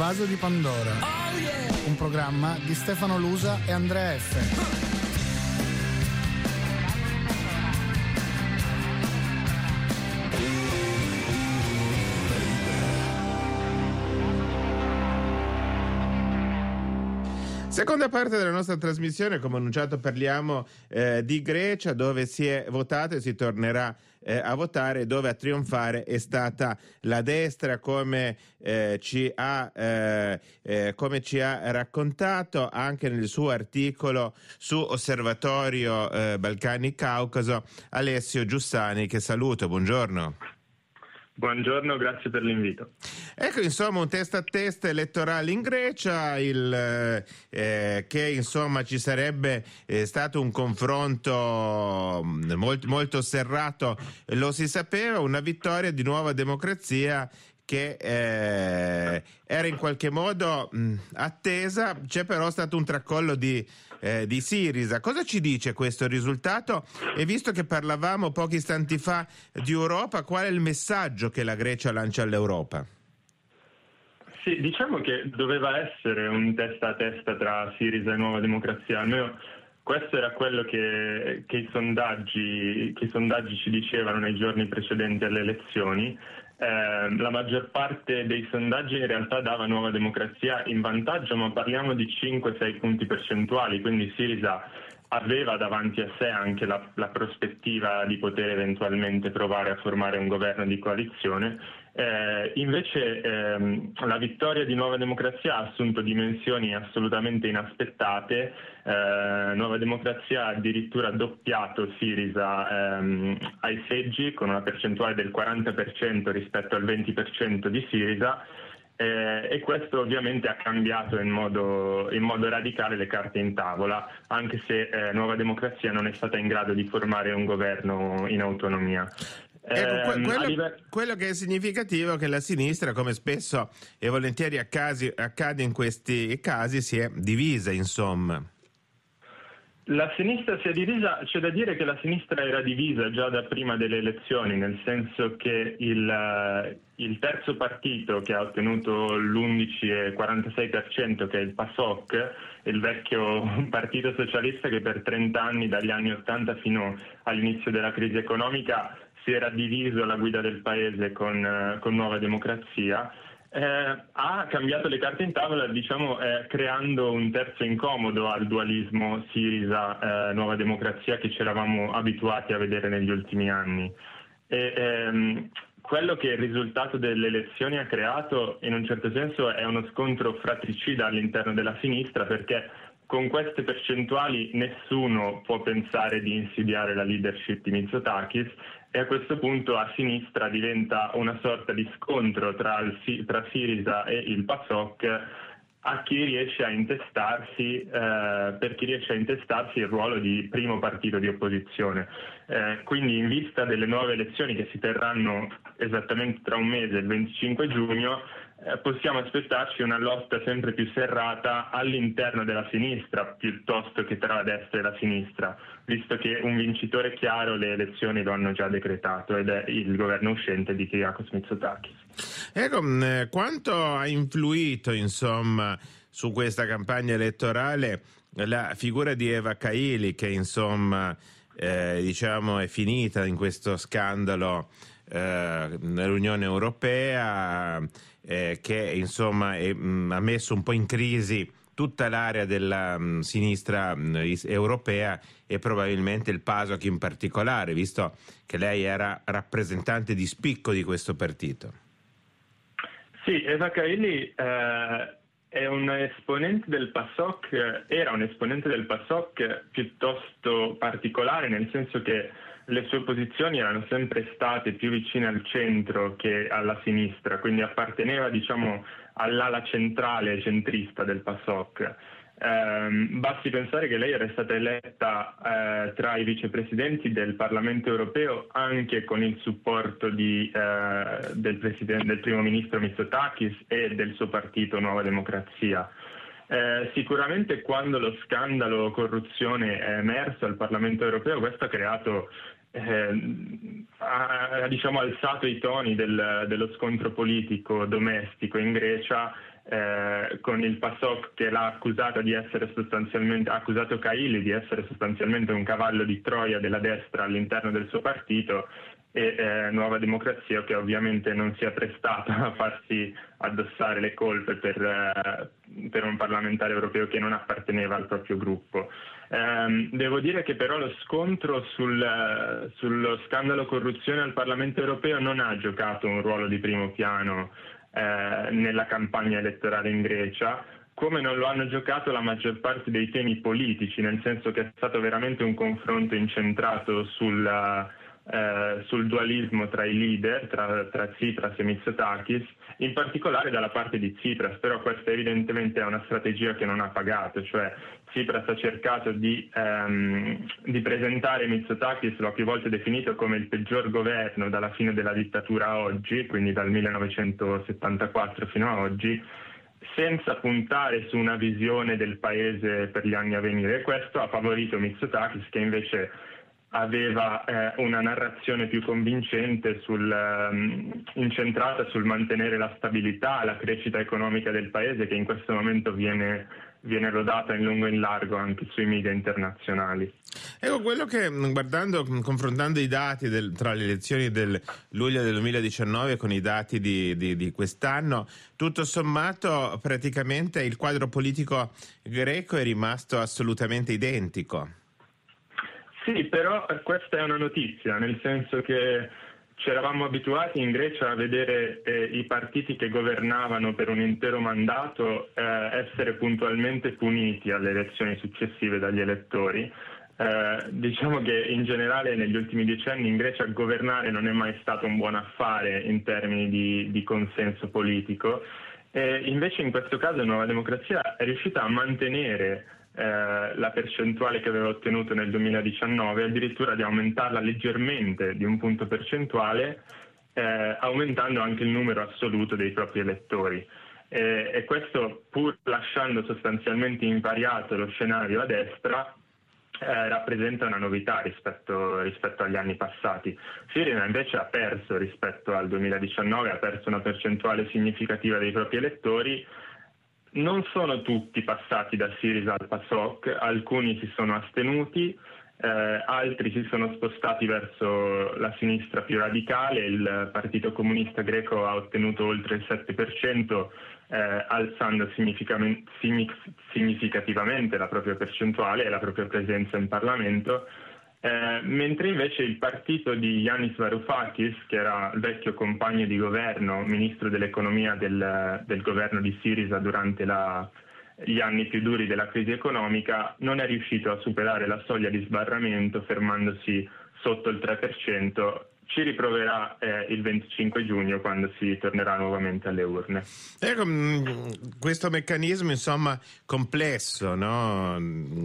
Vaso di Pandora, un programma di Stefano Lusa e Andrea F. Seconda parte della nostra trasmissione, come annunciato parliamo di Grecia, dove si è votato e si tornerà a votare, dove a trionfare è stata la destra, come ci ha raccontato anche nel suo articolo su Osservatorio Balcani Caucaso Alessio Giussani, che saluto. Buongiorno. Buongiorno, grazie per l'invito. Ecco, insomma, un testa a testa elettorale in Grecia, che insomma ci sarebbe stato un confronto molto serrato, lo si sapeva, una vittoria di Nuova Democrazia che era in qualche modo attesa. C'è però stato un tracollo di Syriza. Cosa ci dice questo risultato? E visto che parlavamo pochi istanti fa di Europa, qual è il messaggio che la Grecia lancia all'Europa? Sì, diciamo che doveva essere un testa a testa tra Syriza e Nuova Democrazia, almeno questo era quello che i sondaggi ci dicevano nei giorni precedenti alle elezioni. La maggior parte dei sondaggi in realtà dava Nuova Democrazia in vantaggio, ma parliamo di 5-6 punti percentuali, quindi Syriza aveva davanti a sé anche la prospettiva di poter eventualmente provare a formare un governo di coalizione. Invece la vittoria di Nuova Democrazia ha assunto dimensioni assolutamente inaspettate. Nuova Democrazia ha addirittura doppiato Syriza ai seggi, con una percentuale del 40% rispetto al 20% di Syriza. E questo ovviamente ha cambiato in modo radicale le carte in tavola, anche se Nuova Democrazia non è stata in grado di formare un governo in autonomia. Ecco, quello che è significativo è che la sinistra, come spesso e volentieri accade in questi casi, si è divisa, insomma. La sinistra si è divisa, c'è da dire che la sinistra era divisa già da prima delle elezioni, nel senso che il terzo partito che ha ottenuto l'11,46%, che è il PASOK, il vecchio partito socialista che per 30 anni, dagli anni 80 fino all'inizio della crisi economica, si era diviso alla guida del paese con Nuova Democrazia. Ha cambiato le carte in tavola, diciamo, creando un terzo incomodo al dualismo Syriza-Nuova Democrazia che ci eravamo abituati a vedere negli ultimi anni. Quello che il risultato delle elezioni ha creato, in un certo senso, è uno scontro fratricida all'interno della sinistra, perché con queste percentuali nessuno può pensare di insidiare la leadership di Mitsotakis, e a questo punto a sinistra diventa una sorta di scontro tra Syriza e il PASOK a chi riesce a intestarsi, per chi riesce a intestarsi il ruolo di primo partito di opposizione. Quindi, in vista delle nuove elezioni che si terranno esattamente tra un mese, il 25 giugno, possiamo aspettarci una lotta sempre più serrata all'interno della sinistra piuttosto che tra la destra e la sinistra, visto che un vincitore chiaro le elezioni lo hanno già decretato, ed è il governo uscente di Kyriakos Mitsotakis. Ecco, quanto ha influito, insomma, su questa campagna elettorale la figura di Eva Kaili, che insomma diciamo è finita in questo scandalo nell'Unione Europea, che insomma ha messo un po' in crisi tutta l'area della sinistra europea, e probabilmente il PASOK in particolare, visto che lei era rappresentante di spicco di questo partito. Sì, Eva Kaili è un esponente del PASOK, era un esponente del PASOK piuttosto particolare, nel senso che le sue posizioni erano sempre state più vicine al centro che alla sinistra, quindi apparteneva, diciamo, all'ala centrale e centrista del PASOK. Basti pensare che lei era stata eletta tra i vicepresidenti del Parlamento europeo anche con il supporto del primo ministro Mitsotakis e del suo partito Nuova Democrazia. Sicuramente quando lo scandalo corruzione è emerso al Parlamento europeo, questo ha creato ha diciamo alzato i toni dello scontro politico domestico in Grecia, con il PASOK che l'ha accusata di essere sostanzialmente, ha accusato Kaili di essere sostanzialmente un cavallo di Troia della destra all'interno del suo partito, e Nuova Democrazia che ovviamente non si è prestata a farsi addossare le colpe per un parlamentare europeo che non apparteneva al proprio gruppo. Devo dire che però lo scontro sullo scandalo corruzione al Parlamento europeo non ha giocato un ruolo di primo piano nella campagna elettorale in Grecia, come non lo hanno giocato la maggior parte dei temi politici, nel senso che è stato veramente un confronto incentrato sul dualismo tra i leader, tra Tsipras e Mitsotakis, in particolare dalla parte di Tsipras, però questa evidentemente è una strategia che non ha pagato, cioè Tsipras ha cercato di presentare Mitsotakis, lo ha più volte definito come il peggior governo dalla fine della dittatura a oggi, quindi dal 1974 fino a oggi, senza puntare su una visione del paese per gli anni a venire. Questo ha favorito Mitsotakis, che invece aveva una narrazione più convincente incentrata sul mantenere la stabilità, la crescita economica del paese, che in questo momento viene lodata in lungo e in largo anche sui media internazionali. Ecco, quello che confrontando i dati tra le elezioni del luglio del 2019 con i dati di quest'anno, tutto sommato praticamente il quadro politico greco è rimasto assolutamente identico. Sì, però questa è una notizia, nel senso che ci eravamo abituati in Grecia a vedere i partiti che governavano per un intero mandato essere puntualmente puniti alle elezioni successive dagli elettori. Diciamo che in generale negli ultimi decenni in Grecia governare non è mai stato un buon affare in termini di consenso politico, invece in questo caso Nuova Democrazia è riuscita a mantenere la percentuale che aveva ottenuto nel 2019, addirittura di aumentarla leggermente di un punto percentuale, aumentando anche il numero assoluto dei propri elettori. E questo, pur lasciando sostanzialmente invariato lo scenario a destra, rappresenta una novità rispetto agli anni passati. Syriza invece ha perso rispetto al 2019, ha perso una percentuale significativa dei propri elettori. Non sono tutti passati da Syriza al PASOK, alcuni si sono astenuti, altri si sono spostati verso la sinistra più radicale. Il Partito Comunista Greco ha ottenuto oltre il 7%, alzando significativamente la propria percentuale e la propria presenza in Parlamento, mentre invece il partito di Yanis Varoufakis, che era il vecchio compagno di governo, ministro dell'economia del governo di Syriza durante gli anni più duri della crisi economica, non è riuscito a superare la soglia di sbarramento, fermandosi sotto il 3%. Ci riproverà il 25 giugno quando si tornerà nuovamente alle urne. Ecco, questo meccanismo insomma complesso, no?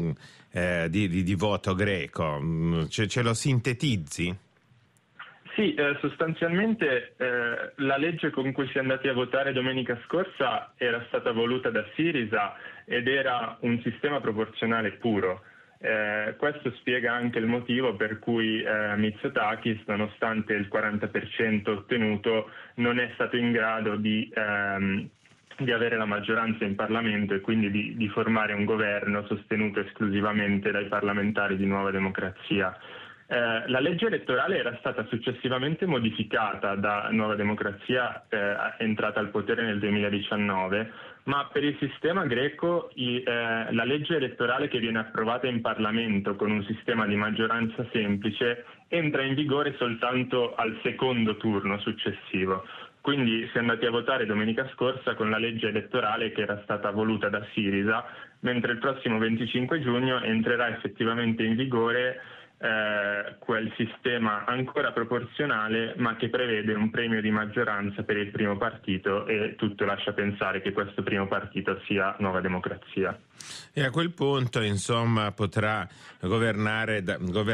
Di voto greco, ce lo sintetizzi? Sì, sostanzialmente la legge con cui si è andati a votare domenica scorsa era stata voluta da Syriza ed era un sistema proporzionale puro. Questo spiega anche il motivo per cui Mitsotakis, nonostante il 40% ottenuto, non è stato in grado di avere la maggioranza in Parlamento e quindi di formare un governo sostenuto esclusivamente dai parlamentari di Nuova Democrazia. La legge elettorale era stata successivamente modificata da Nuova Democrazia, entrata al potere nel 2019, ma per il sistema greco la legge elettorale che viene approvata in Parlamento con un sistema di maggioranza semplice entra in vigore soltanto al secondo turno successivo. Quindi si è andati a votare domenica scorsa con la legge elettorale che era stata voluta da Syriza, mentre il prossimo 25 giugno entrerà effettivamente in vigore quel sistema ancora proporzionale, ma che prevede un premio di maggioranza per il primo partito, e tutto lascia pensare che questo primo partito sia Nuova Democrazia. E a quel punto, insomma, potrà governare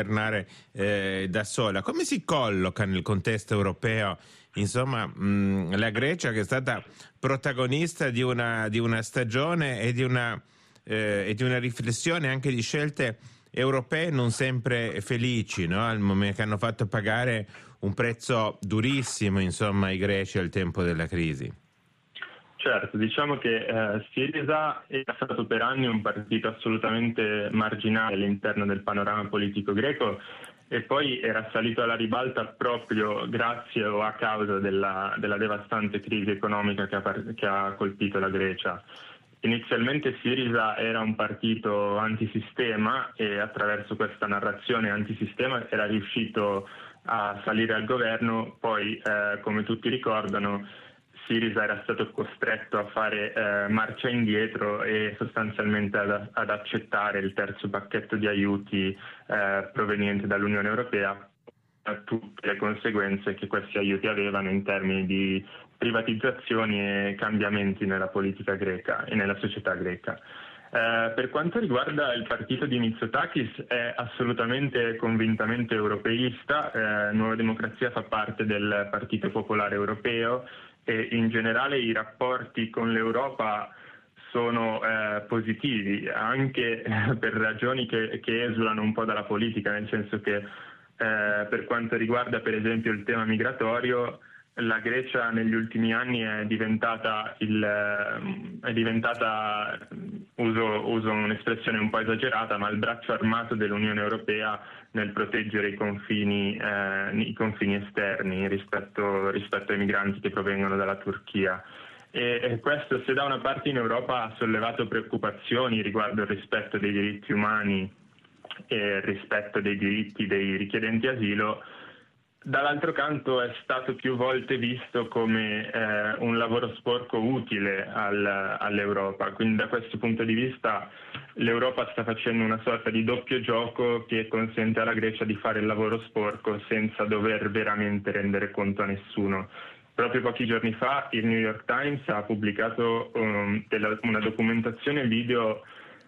da sola. Come si colloca nel contesto europeo, insomma, la Grecia, che è stata protagonista di una stagione e di una riflessione anche di scelte europee non sempre felici, no? Che hanno fatto pagare un prezzo durissimo, insomma, ai greci al tempo della crisi. Certo, diciamo che Syriza è stato per anni un partito assolutamente marginale all'interno del panorama politico greco e poi era salito alla ribalta proprio grazie o a causa della devastante crisi economica che ha colpito la Grecia. Inizialmente Syriza era un partito antisistema e attraverso questa narrazione antisistema era riuscito a salire al governo, poi come tutti ricordano Syriza era stato costretto a fare marcia indietro e sostanzialmente ad accettare il terzo pacchetto di aiuti proveniente dall'Unione Europea, tutte le conseguenze che questi aiuti avevano in termini di privatizzazioni e cambiamenti nella politica greca e nella società greca. Per quanto riguarda il partito di Mitsotakis è assolutamente convintamente europeista, Nuova Democrazia fa parte del Partito Popolare Europeo e in generale i rapporti con l'Europa sono positivi, anche per ragioni che esulano un po' dalla politica, nel senso che per quanto riguarda per esempio il tema migratorio, la Grecia negli ultimi anni è diventata uso un'espressione un po' esagerata, ma il braccio armato dell'Unione Europea nel proteggere i confini esterni rispetto ai migranti che provengono dalla Turchia. E questo, se da una parte in Europa ha sollevato preoccupazioni riguardo il rispetto dei diritti umani e il rispetto dei diritti dei richiedenti asilo, dall'altro canto è stato più volte visto come un lavoro sporco utile all'Europa. Quindi da questo punto di vista l'Europa sta facendo una sorta di doppio gioco che consente alla Grecia di fare il lavoro sporco senza dover veramente rendere conto a nessuno. Proprio pochi giorni fa il New York Times ha pubblicato una documentazione video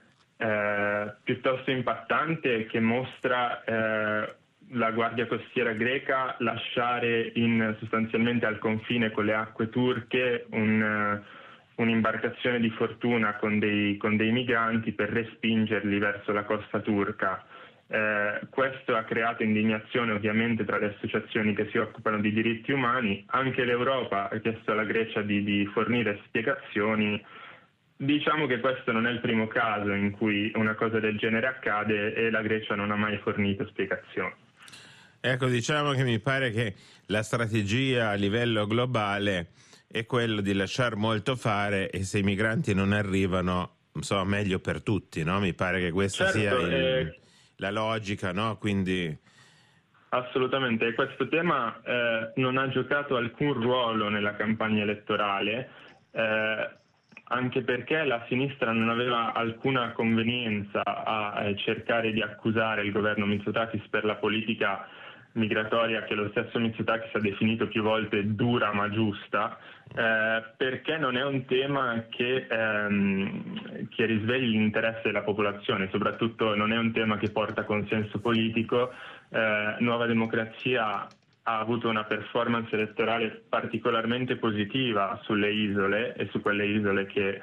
piuttosto impattante che mostra la Guardia Costiera greca lasciare sostanzialmente al confine con le acque turche un'imbarcazione di fortuna con dei migranti per respingerli verso la costa turca. Questo ha creato indignazione ovviamente tra le associazioni che si occupano di diritti umani. Anche l'Europa ha chiesto alla Grecia di fornire spiegazioni. Diciamo che questo non è il primo caso in cui una cosa del genere accade e la Grecia non ha mai fornito spiegazioni. Ecco, diciamo che mi pare che la strategia a livello globale è quello di lasciar molto fare e se i migranti non arrivano, insomma, meglio per tutti, no? Mi pare che questa sia la logica, no? Quindi assolutamente, e questo tema non ha giocato alcun ruolo nella campagna elettorale, anche perché la sinistra non aveva alcuna convenienza a cercare di accusare il governo Mitsotakis per la politica migratoria che lo stesso Mitsotakis ha definito più volte dura ma giusta, perché non è un tema che risvegli l'interesse della popolazione, soprattutto non è un tema che porta consenso politico. Nuova Democrazia ha avuto una performance elettorale particolarmente positiva sulle isole e su quelle isole che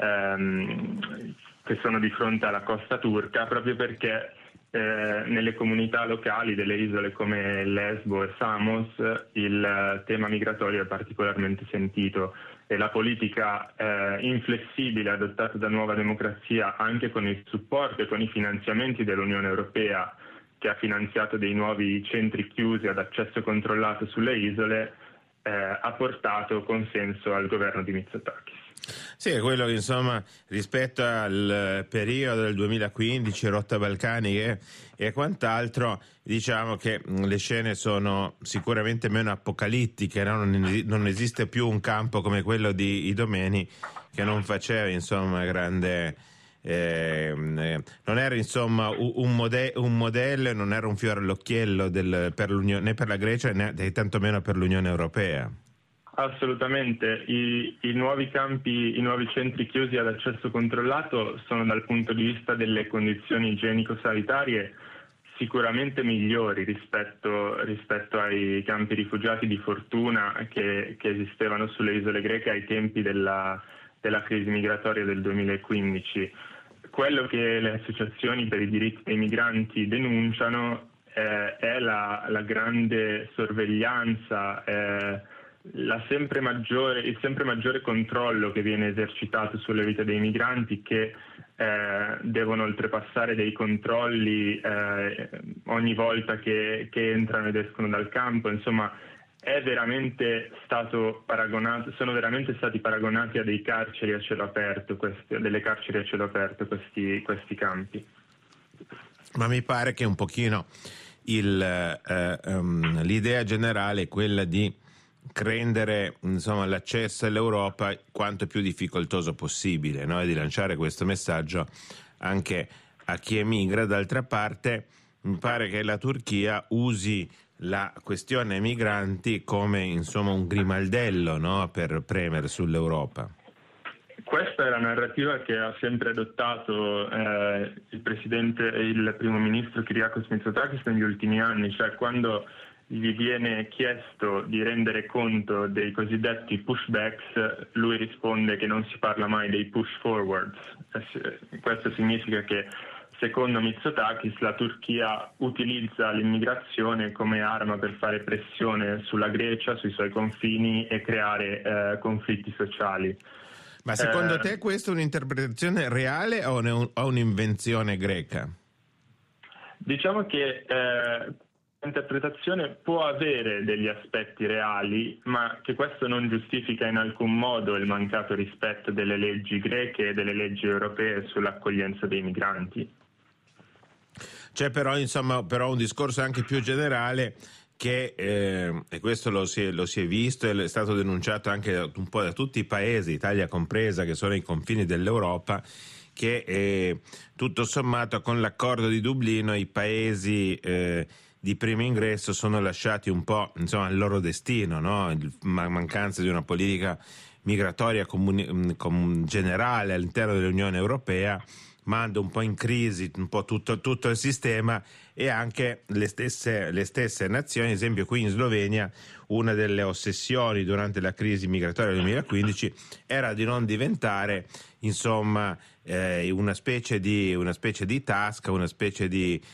sono di fronte alla costa turca, proprio perché nelle comunità locali delle isole come Lesbo e Samos il tema migratorio è particolarmente sentito e la politica inflessibile adottata da Nuova Democrazia, anche con il supporto e con i finanziamenti dell'Unione Europea, che ha finanziato dei nuovi centri chiusi ad accesso controllato sulle isole, ha portato consenso al governo di Mitsotakis. Sì, è quello che insomma rispetto al periodo del 2015, rotta balcaniche e quant'altro, diciamo che le scene sono sicuramente meno apocalittiche, no? Non esiste più un campo come quello di Idomeni che non faceva insomma grande... non era insomma un modello, non era un fiore all'occhiello né per la Grecia né tantomeno per l'Unione Europea. Assolutamente, i nuovi campi, i nuovi centri chiusi ad accesso controllato sono dal punto di vista delle condizioni igienico-sanitarie sicuramente migliori rispetto ai campi rifugiati di fortuna che esistevano sulle isole greche ai tempi della crisi migratoria del 2015. Quello che le associazioni per i diritti dei migranti denunciano è la grande sorveglianza il sempre maggiore controllo che viene esercitato sulle vite dei migranti, che devono oltrepassare dei controlli ogni volta che entrano ed escono dal campo. Insomma, sono veramente stati paragonati a delle carceri a cielo aperto questi campi. Ma mi pare che un pochino l'idea generale è quella di rendere, insomma, l'accesso all'Europa quanto più difficoltoso possibile, no? E di lanciare questo messaggio anche a chi emigra. D'altra parte mi pare che la Turchia usi la questione migranti come, insomma, un grimaldello, no? Per premere sull'Europa. Questa è la narrativa che ha sempre adottato il primo ministro Kyriakos Mitsotakis negli ultimi anni, cioè quando gli viene chiesto di rendere conto dei cosiddetti pushbacks, lui risponde che non si parla mai dei push forwards. Questo significa che, secondo Mitsotakis, la Turchia utilizza l'immigrazione come arma per fare pressione sulla Grecia, sui suoi confini e creare conflitti sociali. Ma secondo te questa è un'interpretazione reale o un'invenzione greca? Diciamo che l'interpretazione può avere degli aspetti reali, ma che questo non giustifica in alcun modo il mancato rispetto delle leggi greche e delle leggi europee sull'accoglienza dei migranti. C'è però un discorso anche più generale che, e questo lo si è visto e è stato denunciato anche un po' da tutti i paesi, Italia compresa, che sono ai confini dell'Europa, che tutto sommato con l'accordo di Dublino i paesi di primo ingresso sono lasciati un po', insomma, al loro destino, no? Mancanza di una politica migratoria generale all'interno dell'Unione Europea manda un po' in crisi un po' tutto il sistema, e anche le stesse nazioni. Ad esempio qui in Slovenia una delle ossessioni durante la crisi migratoria del 2015 era di non diventare, insomma, una specie di tasca, una specie di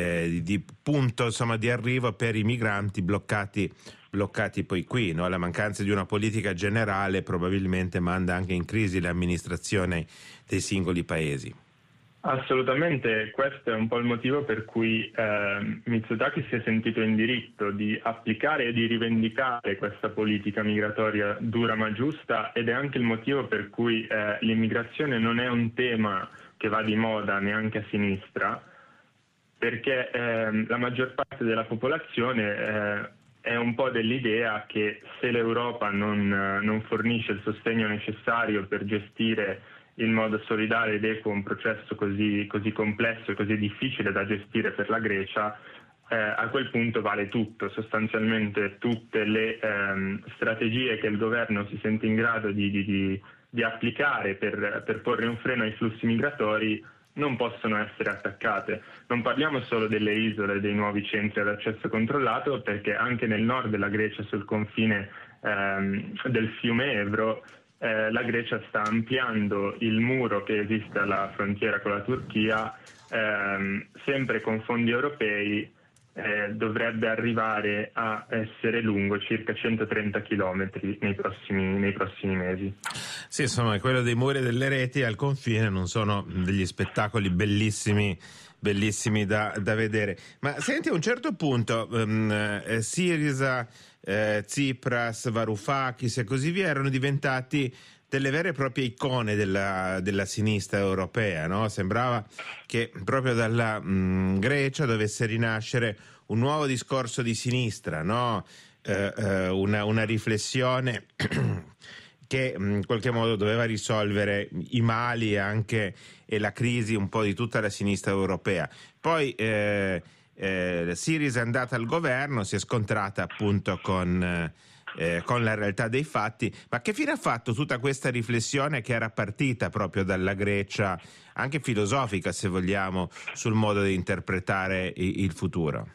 punto, insomma, di arrivo per i migranti bloccati poi qui, no? La mancanza di una politica generale probabilmente manda anche in crisi l'amministrazione dei singoli paesi. Assolutamente, questo è un po' il motivo per cui Mitsotakis si è sentito in diritto di applicare e di rivendicare questa politica migratoria dura ma giusta, ed è anche il motivo per cui l'immigrazione non è un tema che va di moda neanche a sinistra, perché la maggior parte della popolazione è un po' dell'idea che se l'Europa non fornisce il sostegno necessario per gestire in modo solidale ed equo un processo così complesso e così difficile da gestire per la Grecia, a quel punto vale tutto. Sostanzialmente tutte le strategie che il governo si sente in grado di applicare per porre un freno ai flussi migratori non possono essere attaccate. Non parliamo solo delle isole, dei nuovi centri ad accesso controllato, perché anche nel nord della Grecia, sul confine del fiume Ebro, la Grecia sta ampliando il muro che esiste alla frontiera con la Turchia, sempre con fondi europei. Dovrebbe arrivare a essere lungo circa 130 chilometri nei prossimi mesi. Sì, insomma, quello dei muri e delle reti al confine non sono degli spettacoli bellissimi da vedere. Ma senti, a un certo punto Syriza, Tsipras, Varoufakis e così via erano diventati delle vere e proprie icone della sinistra europea, no? Sembrava che proprio dalla Grecia dovesse rinascere un nuovo discorso di sinistra, no? Una riflessione che in qualche modo doveva risolvere i mali anche e la crisi un po' di tutta la sinistra europea. Poi Syriza è andata al governo, si è scontrata appunto con la realtà dei fatti. Ma che fine ha fatto tutta questa riflessione che era partita proprio dalla Grecia, anche filosofica se vogliamo, sul modo di interpretare il futuro?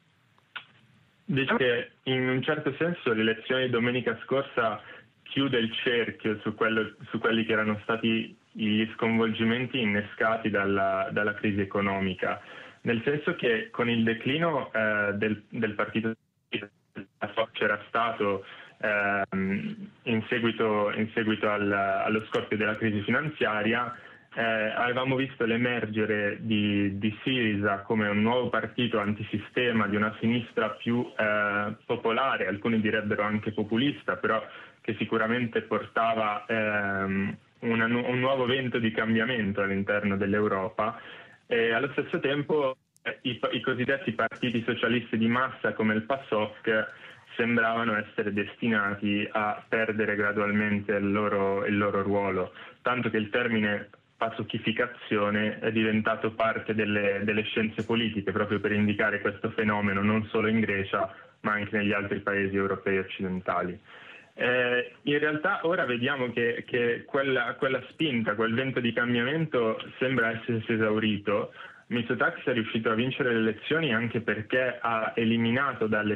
Diciamo che in un certo senso l'elezione di domenica scorsa chiude il cerchio su quelli che erano stati gli sconvolgimenti innescati dalla crisi economica, nel senso che con il declino del partito c'era stato in seguito allo scoppio della crisi finanziaria. Avevamo visto l'emergere di Syriza come un nuovo partito antisistema, di una sinistra più popolare, alcuni direbbero anche populista, però che sicuramente portava un nuovo vento di cambiamento all'interno dell'Europa, e allo stesso tempo i cosiddetti partiti socialisti di massa come il PASOK sembravano essere destinati a perdere gradualmente il loro ruolo, tanto che il termine pasocchificazione è diventato parte delle scienze politiche proprio per indicare questo fenomeno non solo in Grecia ma anche negli altri paesi europei occidentali. In realtà ora vediamo che quella spinta, quel vento di cambiamento sembra essersi esaurito. Mitsotakis è riuscito a vincere le elezioni anche perché ha eliminato dai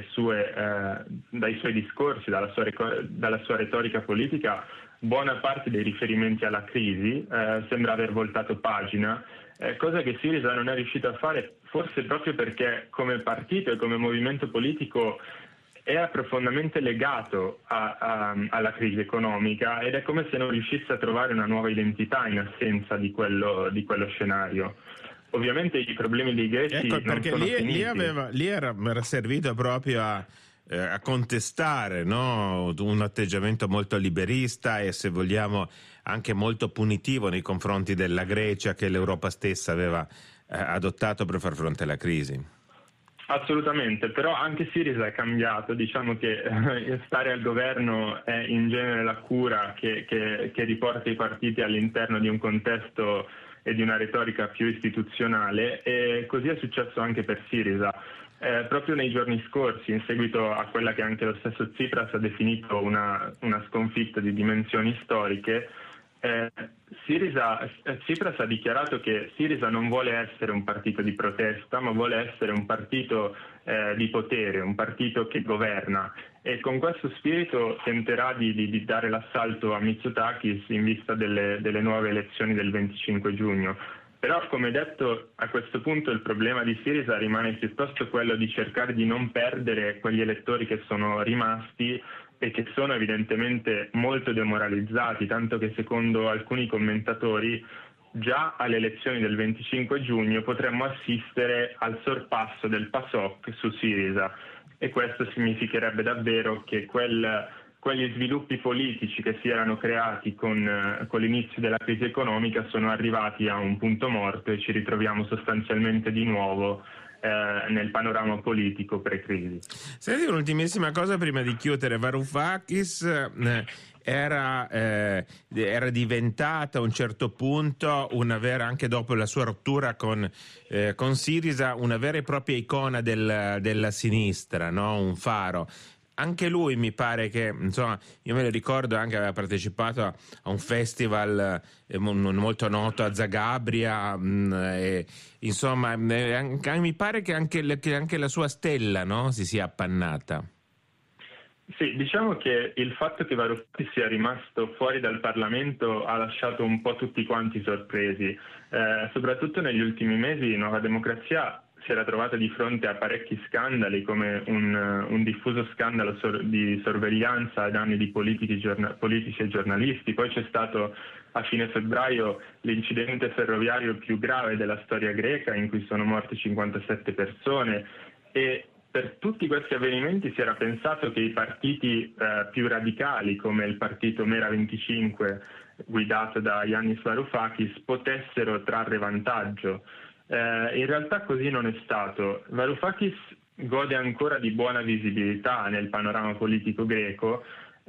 suoi discorsi, dalla sua retorica politica, buona parte dei riferimenti alla crisi. Sembra aver voltato pagina, cosa che Syriza non è riuscito a fare, forse proprio perché come partito e come movimento politico era profondamente legato alla crisi economica, ed è come se non riuscisse a trovare una nuova identità in assenza di quello scenario. Ovviamente i problemi dei greci non perché sono finiti. Lì era servito proprio a contestare, no? Un atteggiamento molto liberista e, se vogliamo, anche molto punitivo nei confronti della Grecia, che l'Europa stessa aveva adottato per far fronte alla crisi. Assolutamente, però anche Syriza è cambiato. Diciamo che stare al governo è in genere la cura che riporta i partiti all'interno di un contesto e di una retorica più istituzionale, e così è successo anche per Syriza. Proprio nei giorni scorsi, in seguito a quella che anche lo stesso Tsipras ha definito una sconfitta di dimensioni storiche, Tsipras ha dichiarato che Syriza non vuole essere un partito di protesta, ma vuole essere un partito di potere, un partito che governa, e con questo spirito tenterà di dare l'assalto a Mitsotakis in vista delle nuove elezioni del 25 giugno. Però, come detto, a questo punto il problema di Syriza rimane piuttosto quello di cercare di non perdere quegli elettori che sono rimasti e che sono evidentemente molto demoralizzati, tanto che secondo alcuni commentatori già alle elezioni del 25 giugno potremmo assistere al sorpasso del PASOK su Syriza, e questo significherebbe davvero che quegli sviluppi politici che si erano creati con l'inizio della crisi economica sono arrivati a un punto morto e ci ritroviamo sostanzialmente di nuovo nel panorama politico pre-crisi. Senti, un'ultimissima cosa prima di chiudere. Varoufakis era diventata a un certo punto anche dopo la sua rottura con Syriza, una vera e propria icona della sinistra, no? Un faro. Anche lui mi pare che, insomma, io me lo ricordo, anche aveva partecipato a un festival molto noto a Zagabria, insomma, mi pare che anche la sua stella, no, si sia appannata. Sì, diciamo che il fatto che Varoufakis sia rimasto fuori dal Parlamento ha lasciato un po' tutti quanti sorpresi, soprattutto negli ultimi mesi Nuova Democrazia si era trovata di fronte a parecchi scandali, come un diffuso scandalo di sorveglianza ai danni di politici e giornalisti. Poi c'è stato a fine febbraio l'incidente ferroviario più grave della storia greca, in cui sono morte 57 persone, e per tutti questi avvenimenti si era pensato che i partiti più radicali, come il partito Mera 25 guidato da Yannis Varoufakis, potessero trarre vantaggio. In realtà così non è stato. Varoufakis gode ancora di buona visibilità nel panorama politico greco,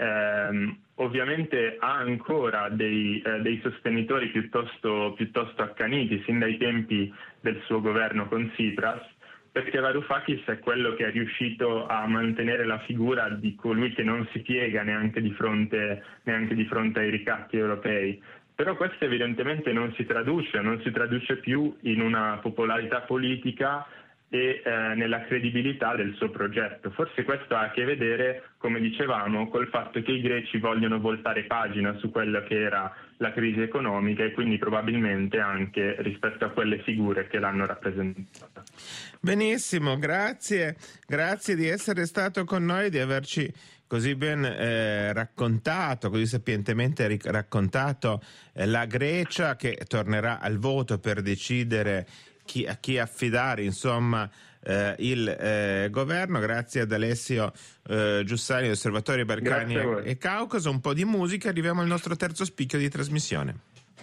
ovviamente ha ancora dei sostenitori piuttosto accaniti sin dai tempi del suo governo con Tsipras, perché Varoufakis è quello che è riuscito a mantenere la figura di colui che non si piega neanche di fronte ai ricatti europei. Però questo evidentemente non si traduce più in una popolarità politica e nella credibilità del suo progetto. Forse questo ha a che vedere, come dicevamo, col fatto che i greci vogliono voltare pagina su quella che era la crisi economica, e quindi probabilmente anche rispetto a quelle figure che l'hanno rappresentata. Benissimo, grazie di essere stato con noi, di averci così ben raccontato, così sapientemente raccontato la Grecia, che tornerà al voto per decidere a chi affidare, insomma, il governo. Grazie ad Alessio Giussani, Osservatorio Balcani e Caucaso. Un po' di musica, arriviamo al nostro terzo spicchio di trasmissione.